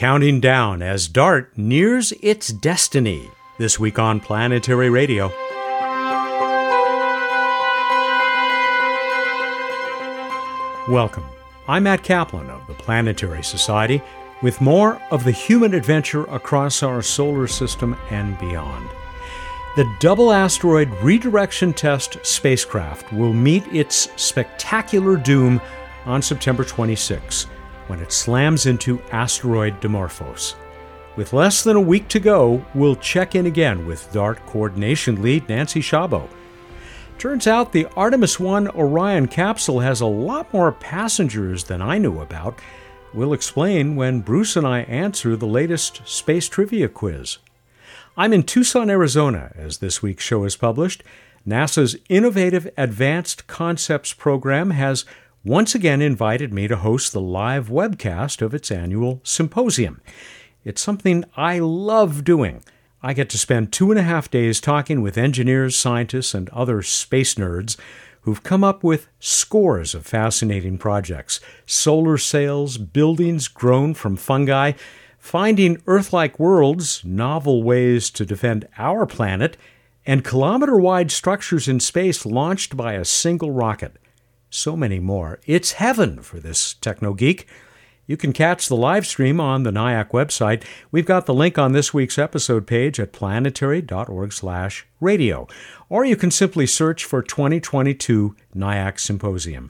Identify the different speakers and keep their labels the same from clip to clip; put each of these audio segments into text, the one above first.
Speaker 1: counting down as DART nears its destiny. This week on Planetary Radio. Welcome. I'm Matt Kaplan of the Planetary Society with more of the human adventure across our solar system and beyond. The Double Asteroid Redirection Test spacecraft will meet its spectacular doom on September 26, when it slams into asteroid Dimorphos. With less than a week to go, we'll check in again with DART Coordination Lead Nancy Chabot. Turns out the Artemis 1 Orion capsule has a lot more passengers than I knew about. We'll explain when Bruce and I answer the latest space trivia quiz. I'm in Tucson, Arizona, as this week's show is published. NASA's Innovative Advanced Concepts program has once again invited me to host the live webcast of its annual symposium. It's something I love doing. I get to spend 2.5 days talking with engineers, scientists, and other space nerds who've come up with scores of fascinating projects. Solar sails, buildings grown from fungi, finding Earth-like worlds, novel ways to defend our planet, and kilometer-wide structures in space launched by a single rocket. So many more. It's heaven for this techno-geek. You can catch the live stream on the NIAC website. We've got the link on this week's episode page at planetary.org/radio. Or you can simply search for 2022 NIAC Symposium.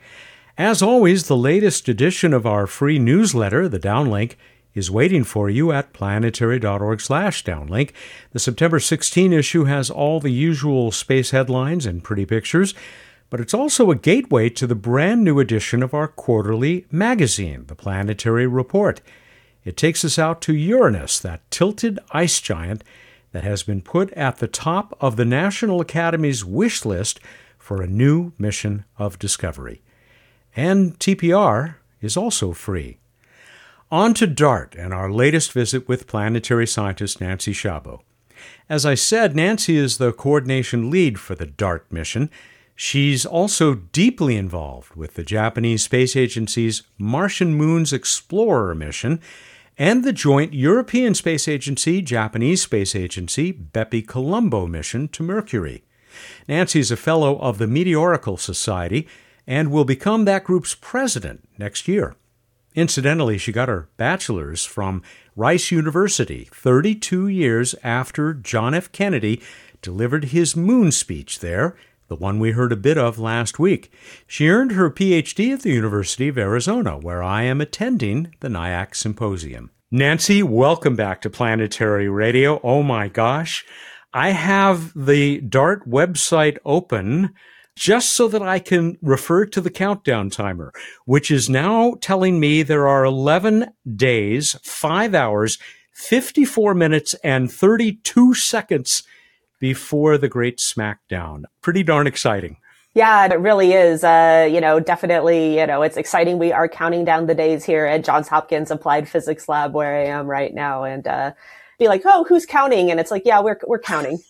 Speaker 1: As always, the latest edition of our free newsletter, the Downlink, is waiting for you at planetary.org/downlink. The September 16 issue has all the usual space headlines and pretty pictures, but it's also a gateway to the brand new edition of our quarterly magazine, the Planetary Report. It takes us out to Uranus, that tilted ice giant that has been put at the top of the National Academy's wish list for a new mission of discovery. And TPR is also free. On to DART and our latest visit with planetary scientist Nancy Chabot. As I said, Nancy is the coordination lead for the DART mission. She's also deeply involved with the Japanese Space Agency's Martian Moons Explorer mission and the joint European Space Agency-Japanese Space Agency Bepi-Colombo mission to Mercury. Nancy is a fellow of the Meteorical Society and will become that group's president next year. Incidentally, she got her bachelor's from Rice University 32 years after John F. Kennedy delivered his moon speech there, the one we heard a bit of last week. She earned her Ph.D. at the University of Arizona, where I am attending the NIAC Symposium. Nancy, welcome back to Planetary Radio. Oh my gosh, I have the DART website open just so that I can refer to the countdown timer, which is now telling me there are 11 days, 5 hours, 54 minutes, and 32 seconds before the great smackdown. Pretty darn exciting.
Speaker 2: Yeah, it really is. Definitely, it's exciting. We are counting down the days here at Johns Hopkins Applied Physics Lab where I am right now, and be like, oh, who's counting? And it's like, yeah, we're counting.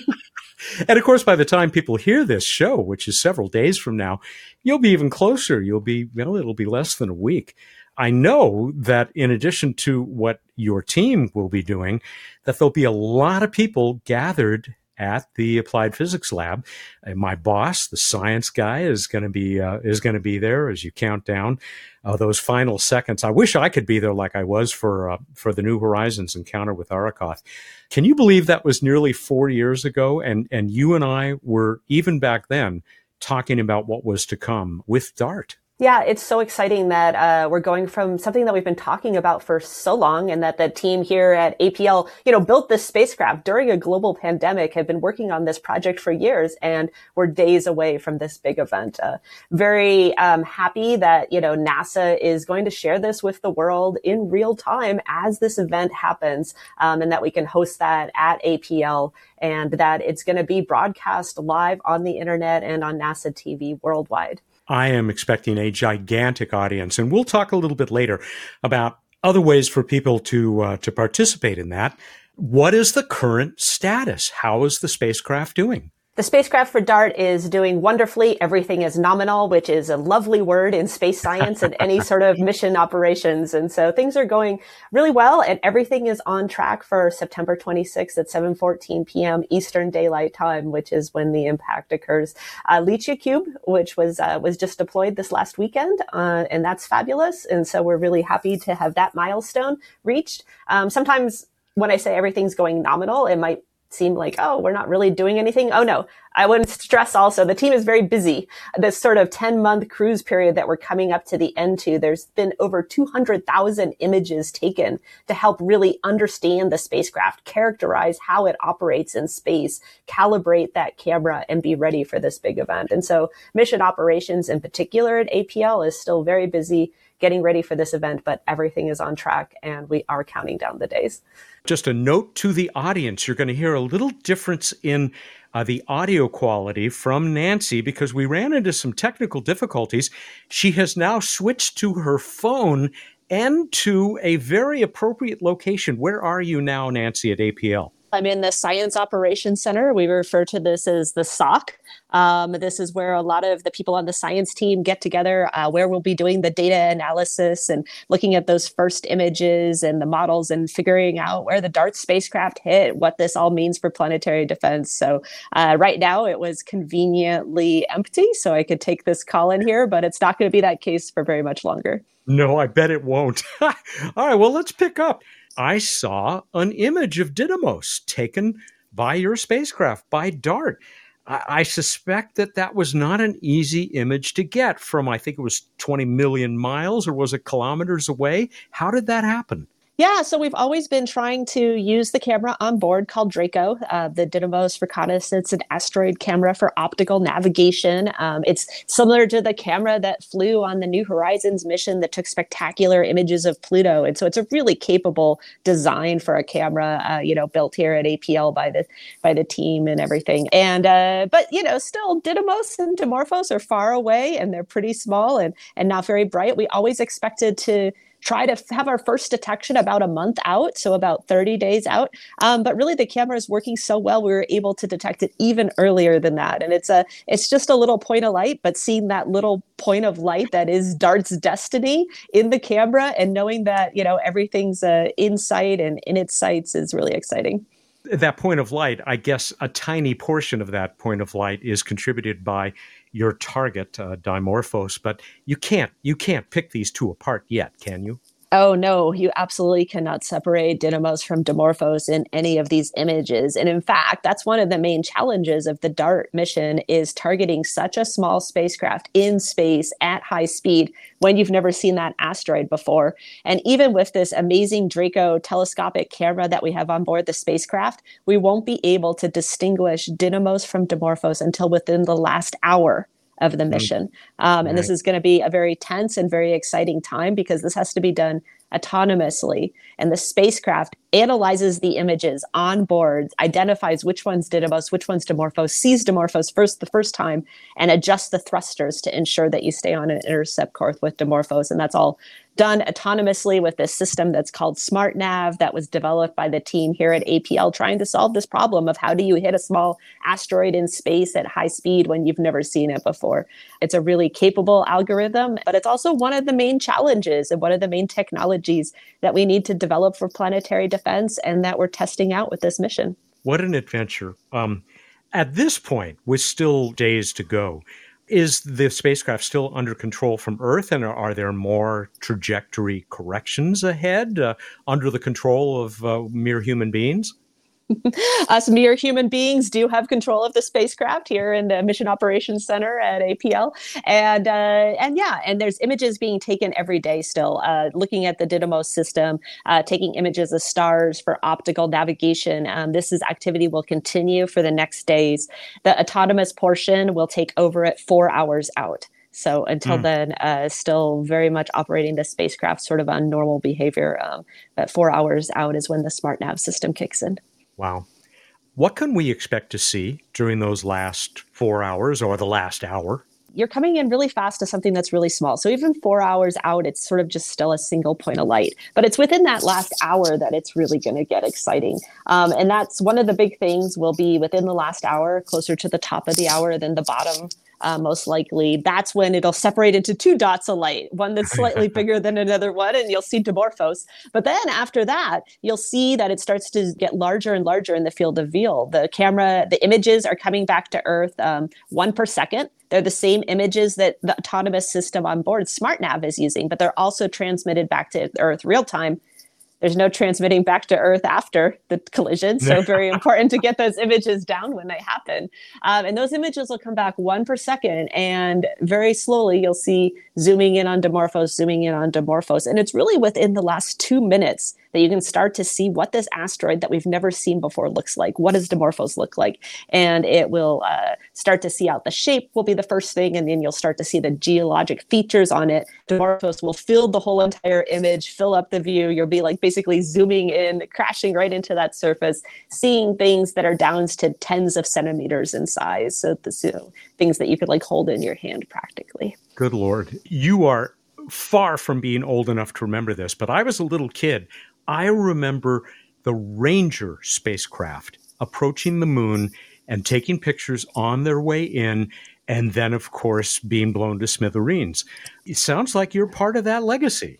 Speaker 1: And of course, by the time people hear this show, which is several days from now, you'll be even closer. It'll be less than a week. I know that in addition to what your team will be doing, that there'll be a lot of people gathered at the Applied Physics Lab. And my boss, the science guy, is going to be there as you count down those final seconds. I wish I could be there like I was for the New Horizons encounter with Arrokoth. Can you believe that was nearly 4 years ago? And you and I were, even back then, talking about what was to come with DART.
Speaker 2: Yeah, it's so exciting that we're going from something that we've been talking about for so long, and that the team here at APL, built this spacecraft during a global pandemic, have been working on this project for years, and we're days away from this big event. Very happy that, NASA is going to share this with the world in real time as this event happens, and that we can host that at APL, and that it's going to be broadcast live on the internet and on NASA TV worldwide.
Speaker 1: I am expecting a gigantic audience, and we'll talk a little bit later about other ways for people to participate in that. What is the current status? How is the spacecraft doing?
Speaker 2: The spacecraft for DART is doing wonderfully. Everything is nominal, which is a lovely word in space science and any sort of mission operations. And so things are going really well, and everything is on track for September 26th at 7:14 p.m. Eastern Daylight Time, which is when the impact occurs. LiqiaCube, which was just deployed this last weekend, and that's fabulous. And so we're really happy to have that milestone reached. Sometimes when I say everything's going nominal, it might seem like, oh, we're not really doing anything. Oh, no, I wouldn't stress also. The team is very busy. This sort of 10-month cruise period that we're coming up to the end to, there's been over 200,000 images taken to help really understand the spacecraft, characterize how it operates in space, calibrate that camera, and be ready for this big event. And so mission operations in particular at APL is still very busy getting ready for this event, but everything is on track and we are counting down the days.
Speaker 1: Just a note to the audience, you're going to hear a little difference in the audio quality from Nancy because we ran into some technical difficulties. She has now switched to her phone and to a very appropriate location. Where are you now, Nancy, at APL?
Speaker 3: I'm in the Science Operations Center. We refer to this as the SOC. This is where a lot of the people on the science team get together, where we'll be doing the data analysis and looking at those first images and the models and figuring out where the DART spacecraft hit, what this all means for planetary defense. So right now it was conveniently empty, so I could take this call in here, but it's not going to be that case for very much longer.
Speaker 1: No, I bet it won't. All right, well, let's pick up. I saw an image of Didymos taken by your spacecraft, by DART. I suspect that was not an easy image to get from, I think it was 20 million miles, or was it kilometers away? How did that happen?
Speaker 3: Yeah, so we've always been trying to use the camera on board called Draco, the Didymos Reconnaissance and Asteroid Camera for optical navigation. It's similar to the camera that flew on the New Horizons mission that took spectacular images of Pluto. And so it's a really capable design for a camera, built here at APL by the team and everything. And but still Didymos and Dimorphos are far away and they're pretty small and not very bright. We always expected to try to have our first detection about a month out, so about 30 days out. But really the camera is working so well, we were able to detect it even earlier than that. And it's just a little point of light, but seeing that little point of light that is DART's destiny in the camera and knowing that, everything's in sight and in its sights is really exciting.
Speaker 1: That point of light, I guess a tiny portion of that point of light is contributed by your target, Dimorphos, but you can't pick these two apart yet, can you?
Speaker 3: Oh, no, you absolutely cannot separate Didymos from Dimorphos in any of these images. And in fact, that's one of the main challenges of the DART mission is targeting such a small spacecraft in space at high speed when you've never seen that asteroid before. And even with this amazing Draco telescopic camera that we have on board the spacecraft, we won't be able to distinguish Didymos from Dimorphos until within the last hour of the mission. And this is going to be a very tense and very exciting time because this has to be done autonomously. And the spacecraft analyzes the images on board, identifies which one's Didymos, which one's Dimorphos, sees Dimorphos the first time, and adjusts the thrusters to ensure that you stay on an intercept course with Dimorphos. And that's all done autonomously with this system that's called SmartNav that was developed by the team here at APL trying to solve this problem of how do you hit a small asteroid in space at high speed when you've never seen it before. It's a really capable algorithm, but it's also one of the main challenges and one of the main technologies that we need to develop for planetary defense and that we're testing out with this mission.
Speaker 1: What an adventure. At this point, with still days to go, is the spacecraft still under control from Earth, and are there more trajectory corrections ahead under the control of mere human beings?
Speaker 3: Us mere human beings do have control of the spacecraft here in the Mission Operations Center at APL. And there's images being taken every day still, looking at the Didymos system, taking images of stars for optical navigation. This activity will continue for the next days. The autonomous portion will take over at 4 hours out. So until then, still very much operating the spacecraft sort of on normal behavior. But 4 hours out is when the SmartNav system kicks in.
Speaker 1: Wow. What can we expect to see during those last 4 hours or the last hour?
Speaker 3: you're coming in really fast to something that's really small. So even 4 hours out, it's sort of just still a single point of light. But it's within that last hour that it's really going to get exciting. And that's one of the big things will be within the last hour, closer to the top of the hour than the bottom. Most likely, that's when it'll separate into two dots of light, one that's slightly bigger than another one, and you'll see Dimorphos. But then after that, you'll see that it starts to get larger and larger in the field of view. The images are coming back to Earth 1 per second. They're the same images that the autonomous system on board SmartNav is using, but they're also transmitted back to Earth real time. There's no transmitting back to Earth after the collision. So very important to get those images down when they happen. And those images will come back 1 per second. And very slowly, you'll see zooming in on Dimorphos. And it's really within the last 2 minutes that you can start to see what this asteroid that we've never seen before looks like. What does Dimorphos look like? And it will start to see out the shape will be the first thing. And then you'll start to see the geologic features on it. Dimorphos will fill the whole entire image, fill up the view. You'll be like basically zooming in, crashing right into that surface, seeing things that are down to tens of centimeters in size. So things that you could like hold in your hand practically.
Speaker 1: Good Lord. You are far from being old enough to remember this, but I was a little kid. I remember the Ranger spacecraft approaching the moon and taking pictures on their way in, and then, of course, being blown to smithereens. It sounds like you're part of that legacy.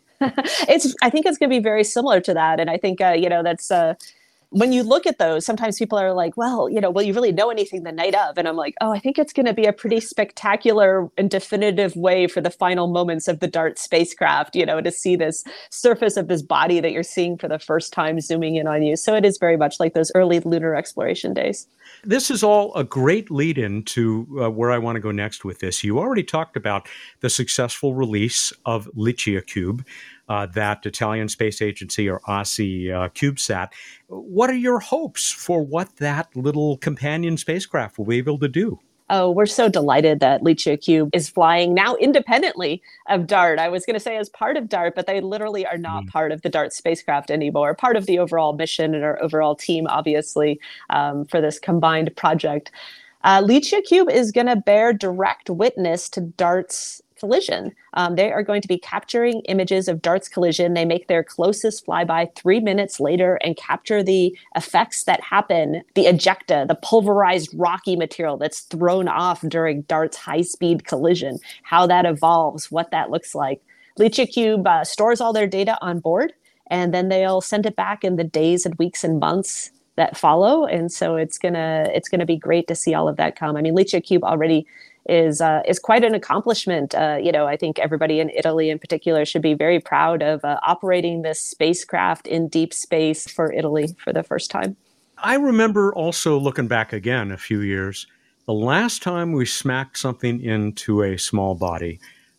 Speaker 3: I think it's going to be very similar to that. And I think, that's when you look at those, sometimes people are like, well, will you really know anything the night of? And I'm like, I think it's going to be a pretty spectacular and definitive way for the final moments of the DART spacecraft, to see this surface of this body that you're seeing for the first time zooming in on you. So it is very much like those early lunar exploration days.
Speaker 1: This is all a great lead-in to where I want to go next with this. You already talked about the successful release of LiCiACube, that Italian Space Agency or ASI CubeSat. What are your hopes for what that little companion spacecraft will be able to do?
Speaker 3: Oh, we're so delighted that LiCiACube is flying now independently of DART. I was going to say as part of DART, but they literally are not part of the DART spacecraft anymore, part of the overall mission and our overall team, obviously, for this combined project. LiCiACube is going to bear direct witness to DART's collision. They are going to be capturing images of DART's collision. They make their closest flyby 3 minutes later and capture the effects that happen, the ejecta, the pulverized rocky material that's thrown off during DART's high-speed collision, how that evolves, what that looks like. LiCiACube stores all their data on board, and then they'll send it back in the days and weeks and months that follow. And so it's gonna be great to see all of that come. I mean, LiCiACube already is quite an accomplishment. I think everybody in Italy in particular should be very proud of operating this spacecraft in deep space for Italy for the first time.
Speaker 1: I remember also looking back again a few years, the last time we smacked something into a small body,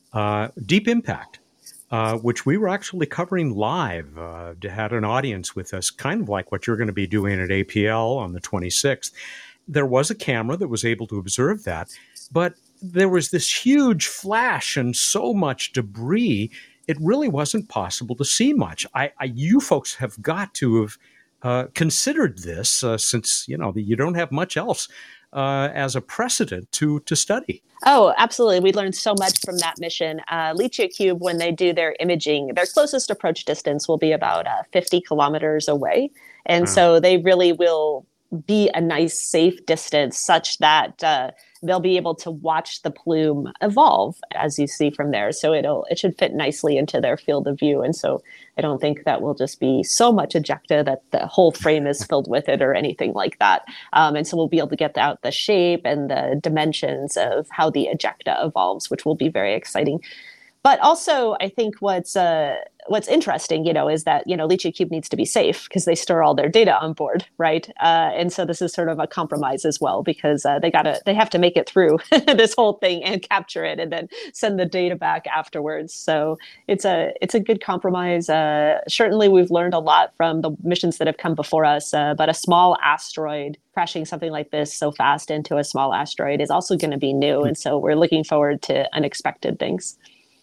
Speaker 1: Deep Impact, which we were actually covering live, had an audience with us, kind of like what you're going to be doing at APL on the 26th. There was a camera that was able to observe that, but there was this huge flash and so much debris, it really wasn't possible to see much. You folks have got to have considered this since, you don't have much else as a precedent to study.
Speaker 3: Oh, absolutely. We learned so much from that mission. LiCiACube, when they do their imaging, their closest approach distance will be about 50 kilometers away. And so they really will be a nice, safe distance such that they'll be able to watch the plume evolve as you see from there. So it should fit nicely into their field of view. And so I don't think that will just be so much ejecta that the whole frame is filled with it or anything like that. And so we'll be able to get out the shape and the dimensions of how the ejecta evolves, which will be very exciting. But also, I think what's interesting, is that, LiCiACube needs to be safe because they store all their data on board, right? And so this is sort of a compromise as well because they have to make it through this whole thing and capture it and then send the data back afterwards. So it's a good compromise. Certainly, we've learned a lot from the missions that have come before us, but a small asteroid crashing something like this so fast into a small asteroid is also going to be new. And so we're looking forward to unexpected things.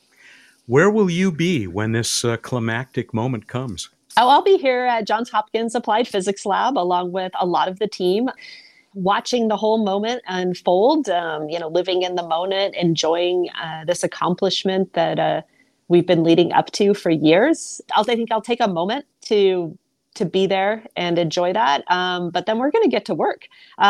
Speaker 1: Where will you be when this climactic moment comes?
Speaker 3: Oh, I'll be here at Johns Hopkins Applied Physics Lab along with a lot of the team. watching the whole moment unfold, living in the moment, enjoying this accomplishment that we've been leading up to for years. I think I'll take a moment to be there and enjoy that. But then we're going to get to work.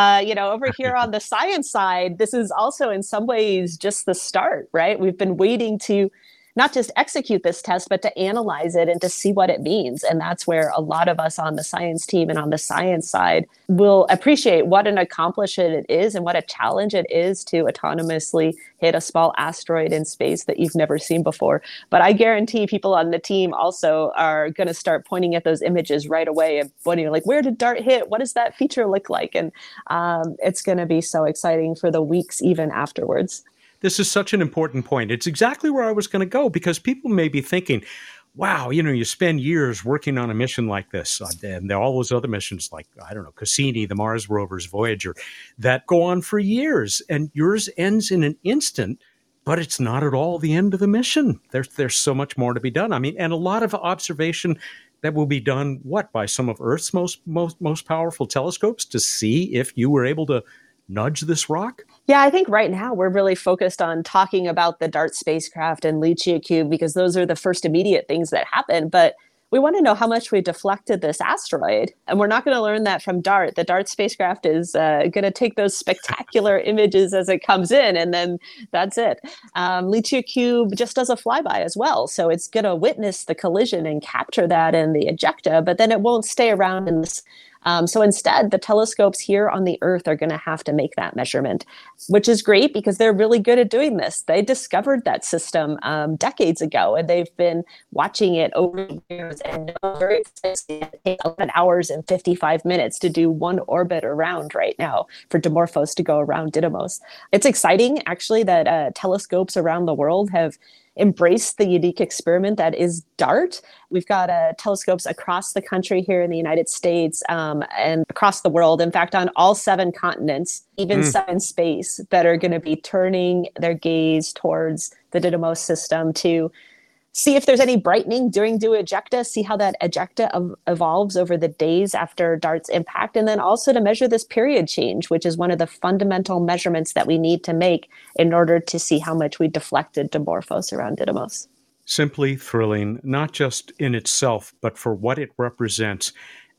Speaker 3: Over here on the science side, this is also in some ways just the start, right? We've been waiting to not just execute this test, but to analyze it and to see what it means. And that's where a lot of us on the science team and on the science side will appreciate what an accomplishment it is and what a challenge it is to autonomously hit a small asteroid in space that you've never seen before. But I guarantee people on the team also are going to start pointing at those images right away and pointing like, where did DART hit? What does that feature look like? And it's going to be so exciting for the weeks even afterwards.
Speaker 1: This is such an important point. It's exactly where I was going to go, because people may be thinking, wow, you spend years working on a mission like this. And there are all those other missions like, I don't know, Cassini, the Mars rovers, Voyager, that go on for years. And yours ends in an instant, but it's not at all the end of the mission. There's so much more to be done. I mean, and a lot of observation that will be done, by some of Earth's most powerful telescopes to see if you were able to nudge this rock?
Speaker 3: Yeah, I think right now we're really focused on talking about the DART spacecraft and LiQi'Cube because those are the first immediate things that happen. But we want to know how much we deflected this asteroid. And we're not going to learn that from DART. The DART spacecraft is going to take those spectacular images as it comes in, and then that's it. LiQi'Cube just does a flyby as well. So it's going to witness the collision and capture that in the ejecta, but then it won't stay around in this. So instead, the telescopes here on the Earth are going to have to make that measurement, which is great because they're really good at doing this. They discovered that system decades ago, and they've been watching it over the years and know very precisely it takes 11 hours and 55 minutes to do one orbit around right now for Dimorphos to go around Didymos. It's exciting, actually, that telescopes around the world have embrace the unique experiment that is DART. We've got telescopes across the country here in the United States and across the world. In fact, on all 7 continents, even 7 space, that are going to be turning their gaze towards the Didymos system to see if there's any brightening during due ejecta, see how that ejecta evolves over the days after DART's impact, and then also to measure this period change, which is one of the fundamental measurements that we need to make in order to see how much we deflected Dimorphos around Didymos.
Speaker 1: Simply thrilling, not just in itself, but for what it represents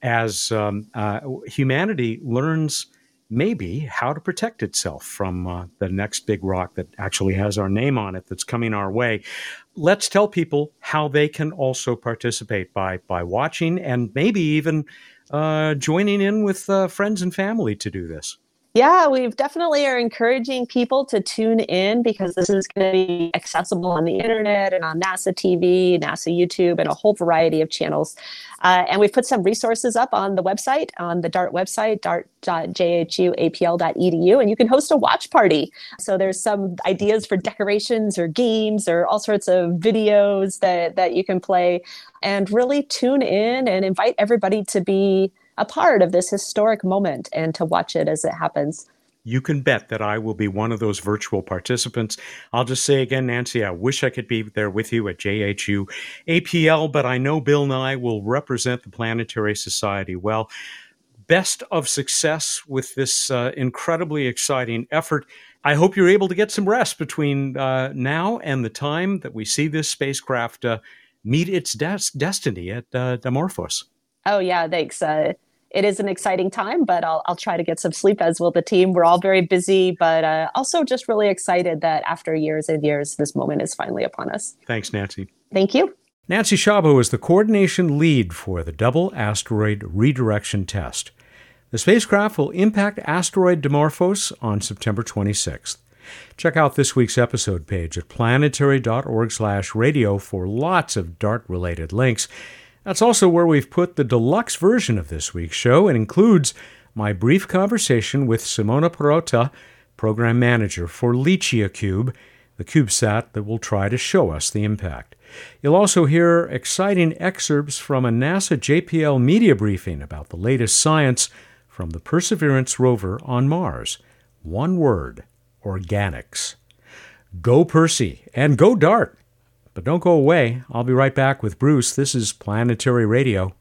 Speaker 1: as humanity learns maybe how to protect itself from the next big rock that actually has our name on it that's coming our way. Let's tell people how they can also participate by watching and maybe even joining in with friends and family to do this.
Speaker 3: Yeah, we definitely are encouraging people to tune in because this is going to be accessible on the internet and on NASA TV, NASA YouTube, and a whole variety of channels. And we've put some resources up on the website, on the DART website, dart.jhuapl.edu, and you can host a watch party. So there's some ideas for decorations or games or all sorts of videos that you can play, and really tune in and invite everybody to be a part of this historic moment and to watch it as it happens.
Speaker 1: You can bet that I will be one of those virtual participants. I'll just say again, Nancy, I wish I could be there with you at JHU APL, but I know Bill Nye will represent the Planetary Society well. Best of success with this incredibly exciting effort. I hope you're able to get some rest between now and the time that we see this spacecraft meet its destiny at Dimorphos.
Speaker 3: Oh, yeah, thanks. It is an exciting time, but I'll try to get some sleep, as will the team. We're all very busy, but also just really excited that after years and years, this moment is finally upon us.
Speaker 1: Thanks, Nancy.
Speaker 3: Thank you.
Speaker 1: Nancy Chabot is the coordination lead for the Double Asteroid Redirection Test. The spacecraft will impact asteroid Dimorphos on September 26th. Check out this week's episode page at planetary.org/radio for lots of DART-related links. That's also where we've put the deluxe version of this week's show. It includes my brief conversation with Simona Perrotta, program manager for LiQi'Cube, the CubeSat that will try to show us the impact. You'll also hear exciting excerpts from a NASA JPL media briefing about the latest science from the Perseverance rover on Mars. One word: organics. Go Percy and go DART! But don't go away. I'll be right back with Bruce. This is Planetary Radio.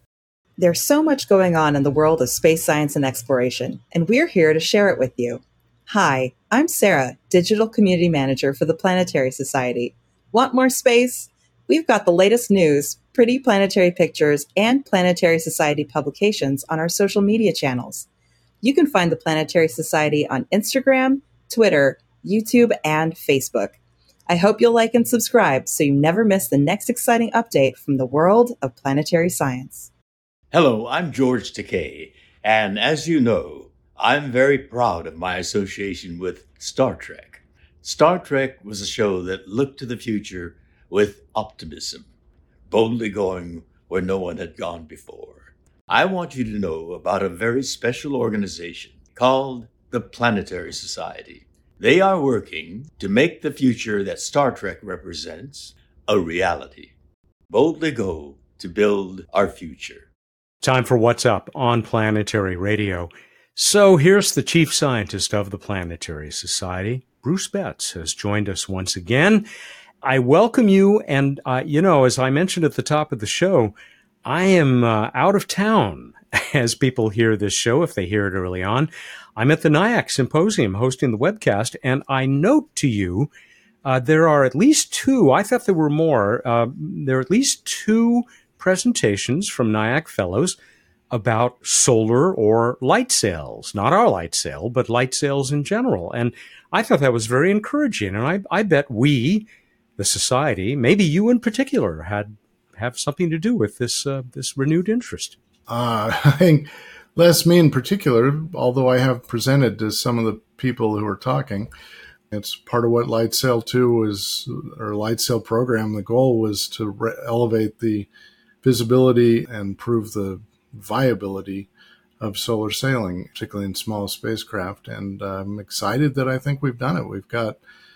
Speaker 4: There's so much going on in the world of space science and exploration, and we're here to share it with you. Hi, I'm Sarah, Digital Community Manager for the Planetary Society. Want more space? We've got the latest news, pretty planetary pictures, and Planetary Society publications on our social media channels. You can find the Planetary Society on Instagram, Twitter, YouTube, and Facebook. I hope you'll like and subscribe so you never miss the next exciting update from the world of planetary science.
Speaker 5: Hello, I'm George Takei, and as you know, I'm very proud of my association with Star Trek. Star Trek was a show that looked to the future with optimism, boldly going where no one had gone before. I want you to know about a very special organization called the Planetary Society. They are working to make the future that Star Trek represents a reality. Boldly go to build our future.
Speaker 1: Time for What's Up on Planetary Radio. So here's the chief scientist of the Planetary Society. Bruce Betts has joined us once again. I welcome you, and as I mentioned at the top of the show, I am out of town as people hear this show, if they hear it early on. I'm at the NIAC Symposium hosting the webcast, and I note to you there are at least two, I thought there were more, there are at least two presentations from NIAC fellows about solar or light sails, not our light sail, but light sails in general. And I thought that was very encouraging. And I bet we, the society, maybe you in particular, have something to do with this renewed interest.
Speaker 6: I think less me in particular, although I have presented to some of the people who are talking. It's part of what Light Sail 2 was, or Light Sail program. The goal was to elevate the visibility and prove the viability of solar sailing, particularly in small spacecraft. And I'm excited that I think we've done it. We've got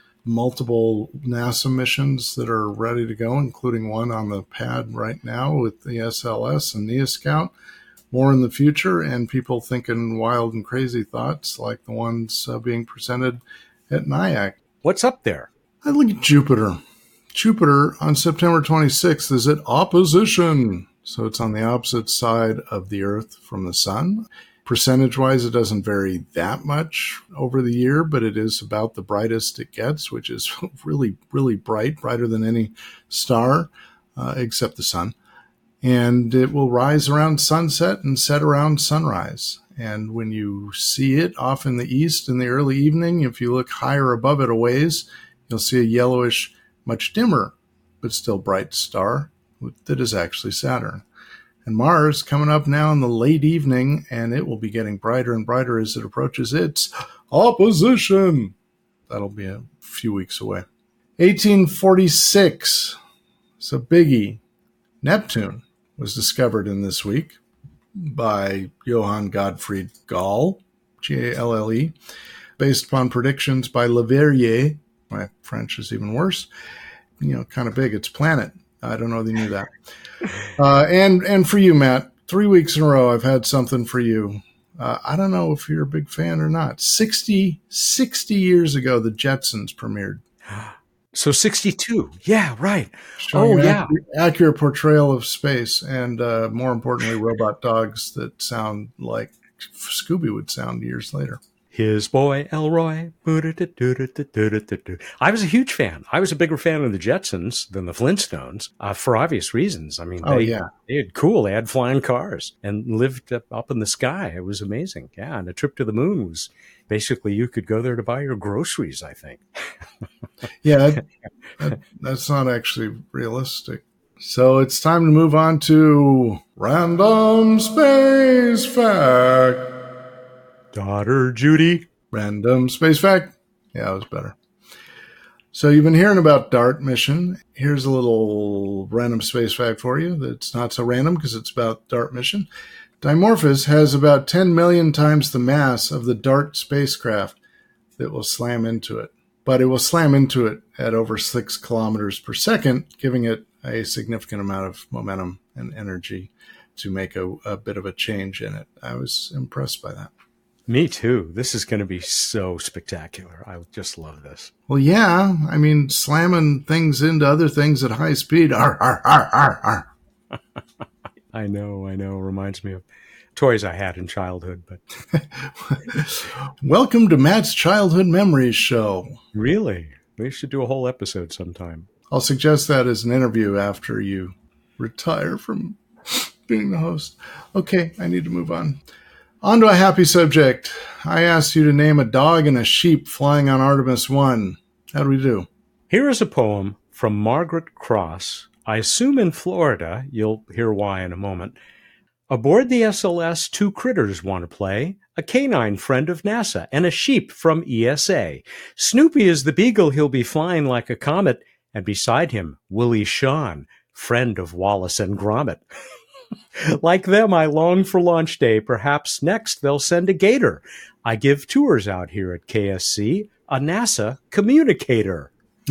Speaker 6: multiple NASA missions that are ready to go, including one on the pad right now with the SLS and NeoScout. More in the future, and people thinking wild and crazy thoughts like the ones being presented at NIAC.
Speaker 1: What's up there?
Speaker 6: I look at Jupiter. Jupiter on September 26th is at opposition. So it's on the opposite side of the Earth from the sun. Percentage-wise, it doesn't vary that much over the year, but it is about the brightest it gets, which is really, really bright, brighter than any star, except the sun. And it will rise around sunset and set around sunrise. And when you see it off in the east in the early evening, if you look higher above it a ways, you'll see a yellowish, much dimmer, but still bright star that is actually Saturn. And Mars coming up now in the late evening, and it will be getting brighter and brighter as it approaches its opposition. That'll be a few weeks away. 1846, it's a biggie. Neptune was discovered in this week by Johann Gottfried Galle, Galle, based upon predictions by Leverrier. My French is even worse. Kind of big. It's planet. I don't know if you knew that. And for you, Matt, 3 weeks in a row, I've had something for you. I don't know if you're a big fan or not. 60 years ago, the Jetsons premiered.
Speaker 1: So 62. Yeah, right.
Speaker 6: Showing accurate portrayal of space and, more importantly, robot dogs that sound like Scooby would sound years later.
Speaker 1: His boy, Elroy. I was a huge fan. I was a bigger fan of the Jetsons than the Flintstones for obvious reasons. I mean, they had flying cars and lived up in the sky. It was amazing. Yeah, and a trip to the moon was basically you could go there to buy your groceries, I think.
Speaker 6: Yeah, that's not actually realistic. So it's time to move on to Random Space Fact.
Speaker 1: Daughter Judy.
Speaker 6: Random Space Fact. Yeah, it was better. So you've been hearing about DART mission. Here's a little random space fact for you that's not so random because it's about DART mission. Dimorphos has about 10 million times the mass of the DART spacecraft that will slam into it. But it will slam into it at over 6 kilometers per second, giving it a significant amount of momentum and energy to make a bit of a change in it. I was impressed by that.
Speaker 1: Me too. This is going to be so spectacular. I just love this.
Speaker 6: Well, yeah. I mean, slamming things into other things at high speed.
Speaker 1: I know. Reminds me of toys I had in childhood. But
Speaker 6: welcome to Matt's Childhood Memories Show.
Speaker 1: Really? We should do a whole episode sometime.
Speaker 6: I'll suggest that as an interview after you retire from being the host. Okay, I need to move on. On to a happy subject. I asked you to name a dog and a sheep flying on Artemis 1. How do we do?
Speaker 1: Here is a poem from Margaret Cross, I assume in Florida. You'll hear why in a moment. Aboard the SLS, 2 critters want to play, a canine friend of NASA and a sheep from ESA. Snoopy is the beagle, he'll be flying like a comet, and beside him, Willie Shawn, friend of Wallace and Gromit. Like them, I long for launch day. Perhaps next they'll send a gator. I give tours out here at KSC, a NASA communicator.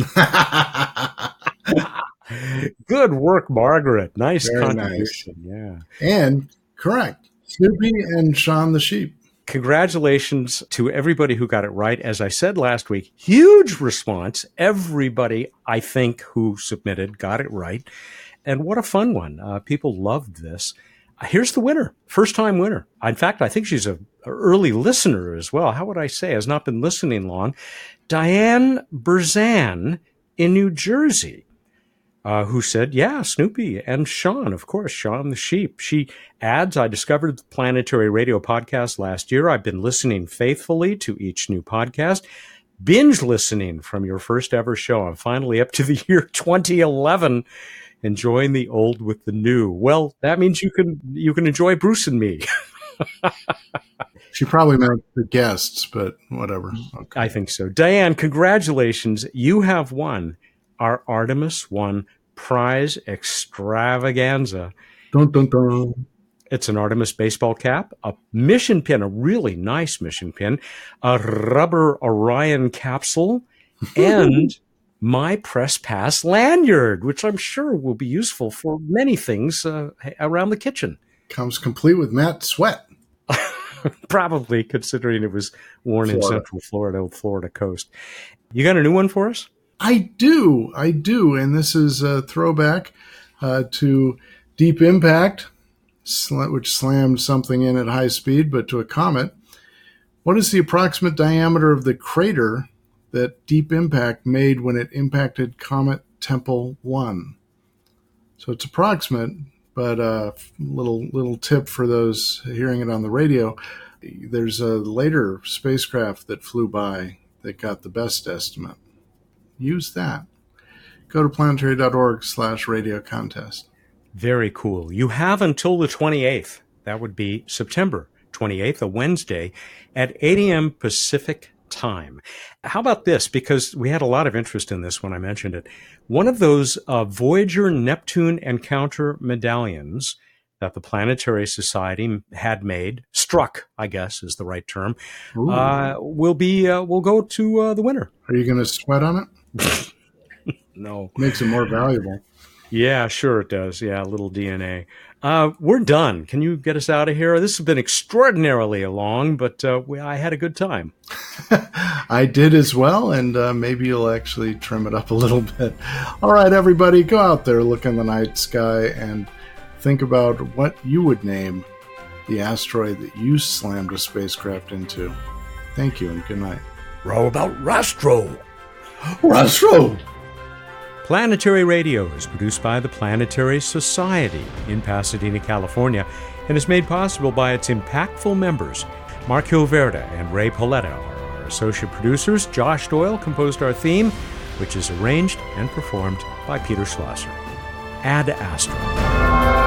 Speaker 1: Good work, Margaret. Nice
Speaker 6: Very
Speaker 1: contribution.
Speaker 6: Nice.
Speaker 1: Yeah.
Speaker 6: And correct. Snoopy and Shawn the sheep.
Speaker 1: Congratulations to everybody who got it right. As I said last week, huge response. Everybody, I think, who submitted got it right. And what a fun one. People loved this. Here's the winner. First-time winner. In fact, I think she's an early listener as well. How would I say? Has not been listening long. Diane Berzan in New Jersey, who said, yeah, Snoopy and Shawn, of course, Shawn the sheep. She adds, I discovered the Planetary Radio podcast last year. I've been listening faithfully to each new podcast. Binge listening from your first ever show. I'm finally up to the year 2011. Enjoying the old with the new. Well, that means you can enjoy Bruce and me.
Speaker 6: She probably meant the guests, but whatever. Okay.
Speaker 1: I think so. Diane, congratulations. You have won our Artemis 1 prize extravaganza.
Speaker 6: Dun, dun, dun.
Speaker 1: It's an Artemis baseball cap, a mission pin, a really nice mission pin, a rubber Orion capsule, and my Press Pass lanyard, which I'm sure will be useful for many things around the kitchen.
Speaker 6: Comes complete with Matt Sweat.
Speaker 1: Probably, considering it was worn in Central Florida coast. You got a new one for us?
Speaker 6: I do. And this is a throwback to Deep Impact, which slammed something in at high speed, but to a comet. What is the approximate diameter of the crater that Deep Impact made when it impacted Comet Tempel 1? So it's approximate, but a little tip for those hearing it on the radio. There's a later spacecraft that flew by that got the best estimate. Use that. Go to planetary.org/radio contest.
Speaker 1: Very cool. You have until the 28th. That would be September 28th, a Wednesday, at 8 a.m. Pacific time. How about this? Because we had a lot of interest in this when I mentioned it. One of those Voyager Neptune Encounter medallions that the Planetary Society had made, struck, I guess is the right term, will go to the winner.
Speaker 6: Are you going to sweat on it?
Speaker 1: No.
Speaker 6: Makes it more valuable.
Speaker 1: Yeah, sure it does. Yeah, a little DNA. We're done. Can you get us out of here? This has been extraordinarily long, but I had a good time.
Speaker 6: I did as well, and maybe you'll actually trim it up a little bit. All right, everybody, go out there, look in the night sky, and think about what you would name the asteroid that you slammed a spacecraft into. Thank you, and good night.
Speaker 5: Row about Rostro.
Speaker 6: Rostro!
Speaker 1: Planetary Radio is produced by the Planetary Society in Pasadena, California, and is made possible by its impactful members. Mark Hilverda and Ray Paletta are our associate producers. Josh Doyle composed our theme, which is arranged and performed by Peter Schlosser. Ad Astra.